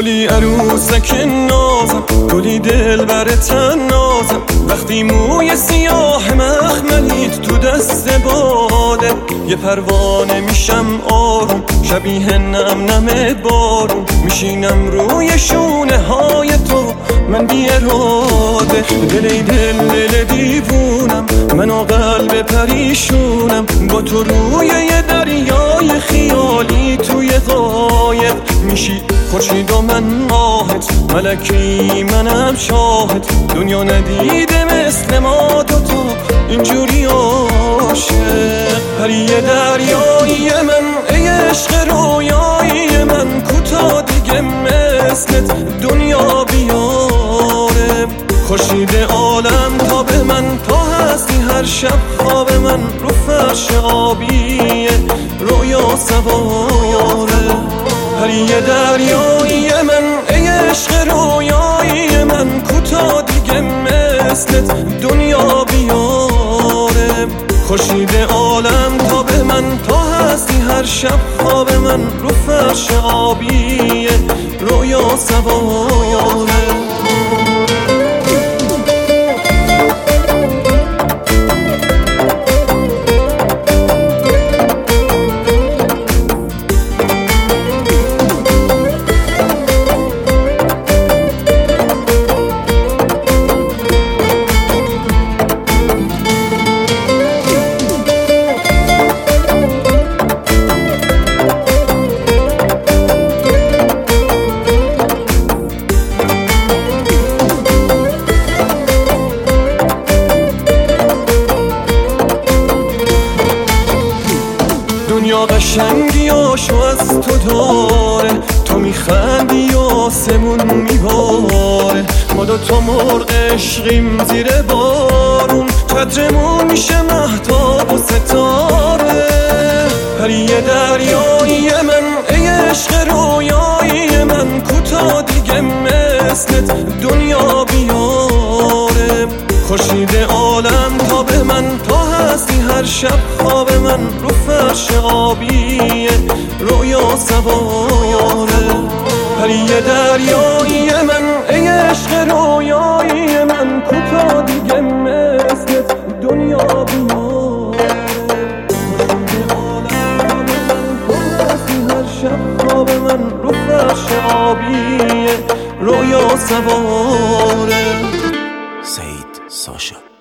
گلی عروسک نازم، گلی دل بر تنازم، وقتی موی سیاه مخملیت تو دست باده، یه پروانه میشم آروم، شبیه نم نم بارون، میشینم روی شونه های تو من بی اراده. دل دل دیوونم، من و قلب پریشونم، با تو روی یه دریای خیالی توی قایق میشی خورشید و من ماهت، ملکی منم شاهد، دنیا ندیده مثل ما دوتا اینجوری عاشق. پری دریایی من، ای عشق رویایی من، کوتا دیگه مثلت دنیا بیاره. خورشید عالم تا به من، تا هستی هر شب خواب من، رو فرش آبیه رویا سواره. پری دریایی من، ای عشق رویایی من، کوتا دیگه مثلت دنیا بیاره. خورشید عالم تا به من، تا هستی هر شب خواب من، رو فرش آبیه رویا سواره. دنیا قشنگی آشو از تو داره، تو میخندی آسمون میباره، ما دوتا مرغ عشقیم زیر بارون، چترمون میشه مهتاب و ستاره. پری دریایی من، ای عشق رویایی من، کوتا دیگه مثلت دنیا بیاره. خورشید عالم تا به من، تا هستی هر شب خواب من، رو فرش آبیه رویا سواره. پری دریایی من، ای عشق رویایی من، کوتا دیگه مثلت دنیا بیاره. خورشید عالم تا به من، تا هستی هر شب خواب من، رو فرش آبیه رویا سواره. سعید ساشا.